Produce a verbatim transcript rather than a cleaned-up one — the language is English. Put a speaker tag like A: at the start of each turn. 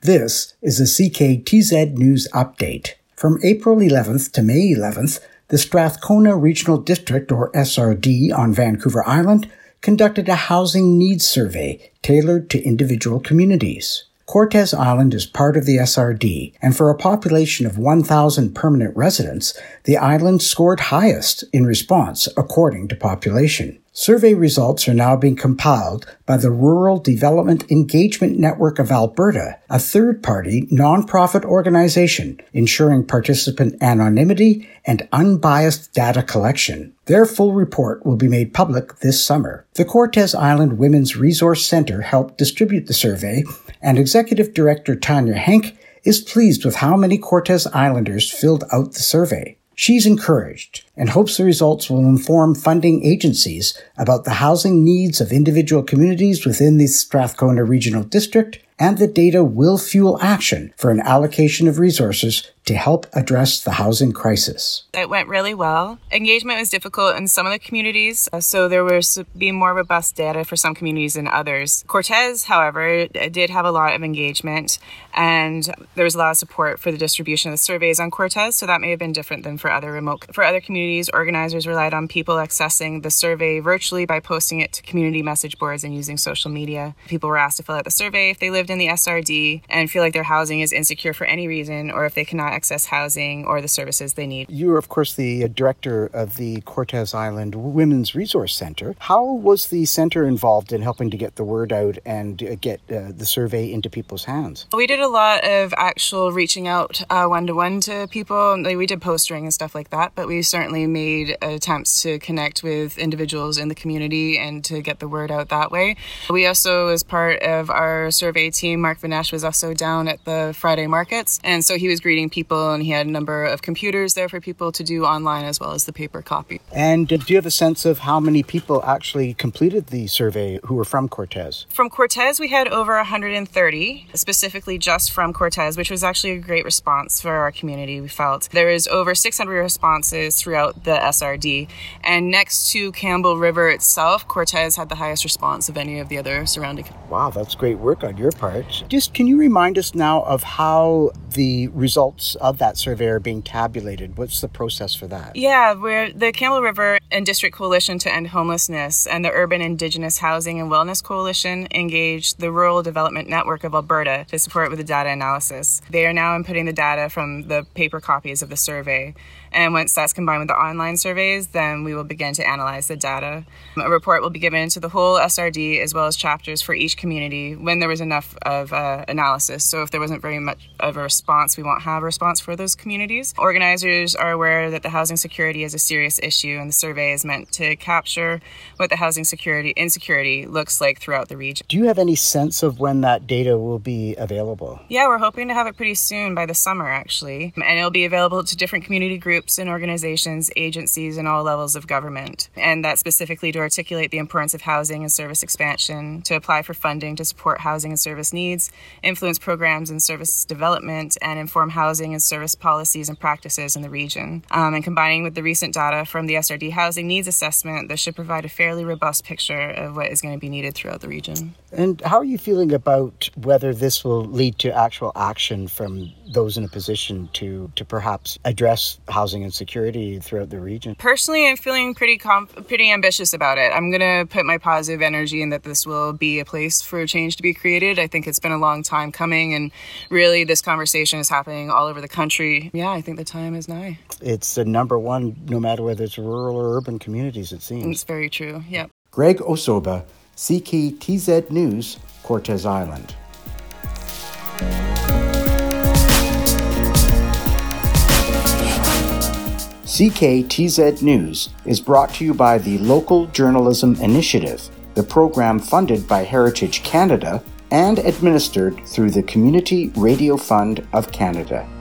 A: This is a C K T Z News Update. From April eleventh to May eleventh, the Strathcona Regional District, or S R D, on Vancouver Island conducted a housing needs survey tailored to individual communities. Cortes Island is part of the S R D, and for a population of one thousand permanent residents, the island scored highest in response according to population. Survey results are now being compiled by the Rural Development Engagement Network of Alberta, a third-party, non-profit organization ensuring participant anonymity and unbiased data collection. Their full report will be made public this summer. The Cortes Island Women's Resource Centre helped distribute the survey, and Executive Director Tanya Henk is pleased with how many Cortes Islanders filled out the survey. She's encouraged and hopes the results will inform funding agencies about the housing needs of individual communities within the Strathcona Regional District, and the data will fuel action for an allocation of resources to help address the housing crisis.
B: It went really well. Engagement was difficult in some of the communities, so there was being more robust data for some communities than others. Cortes, however, did have a lot of engagement, and there was a lot of support for the distribution of the surveys on Cortes, so that may have been different than for other remote. For other communities, organizers relied on people accessing the survey virtually by posting it to community message boards and using social media. People were asked to fill out the survey if they lived in the S R D and feel like their housing is insecure for any reason, or if they cannot access housing or the services they need.
A: You are, of course, the director of the Cortes Island Women's Resource Centre. How was the centre involved in helping to get the word out and get uh, the survey into people's hands?
B: We did a lot of actual reaching out uh, one-to-one to people. We did postering and stuff like that, but we certainly made attempts to connect with individuals in the community and to get the word out that way. We also, as part of our survey team, Mark Vinesh was also down at the Friday markets, and so he was greeting people, and he had a number of computers there for people to do online as well as the paper copy.
A: And uh, do you have a sense of how many people actually completed the survey who were from Cortes?
B: From Cortes, we had over one hundred thirty, specifically just from Cortes, which was actually a great response for our community, we felt. There was over six hundred responses throughout the S R D, and next to Campbell River itself, Cortes had the highest response of any of the other surrounding.
A: Wow, that's great work on your part. Just can you remind us now of how the results of that survey are being tabulated? What's the process for that?
B: Yeah, we're the Campbell River and District Coalition to End Homelessness and the Urban Indigenous Housing and Wellness Coalition engaged the Rural Development Network of Alberta to support with the data analysis. They are now inputting the data from the paper copies of the survey. And once that's combined with the online surveys, then we will begin to analyze the data. A report will be given to the whole S R D as well as chapters for each community when there was enough of uh, analysis. So if there wasn't very much of a response, we won't have a response for those communities. Organizers are aware that the housing security is a serious issue, and the survey is meant to capture what the housing security insecurity looks like throughout the region.
A: Do you have any sense of when that data will be available?
B: Yeah, we're hoping to have it pretty soon, by the summer actually. And it'll be available to different community groups and organizations, agencies, and all levels of government. And that's specifically to articulate the importance of housing and service expansion, to apply for funding to support housing and service needs, influence programs and service development, and inform housing and service policies and practices in the region. Um, and combining with the recent data from the S R D Housing Needs Assessment, this should provide a fairly robust picture of what is going to be needed throughout the region.
A: And how are you feeling about whether this will lead to actual action from those in a position to, to perhaps address housing insecurity throughout the region?
B: Personally, I'm feeling pretty comp- pretty ambitious about it. I'm going to put my positive energy in that this will be a place for change to be created. I think it's been a long time coming, and really this conversation is happening all over the country. Yeah, I think the time is nigh.
A: It's the number one, no matter whether it's rural or urban communities, it seems.
B: It's very true, yep.
A: Greg Osoba, C K T Z News, Cortes Island. C K T Z News is brought to you by the Local Journalism Initiative, the program funded by Heritage Canada and administered through the Community Radio Fund of Canada.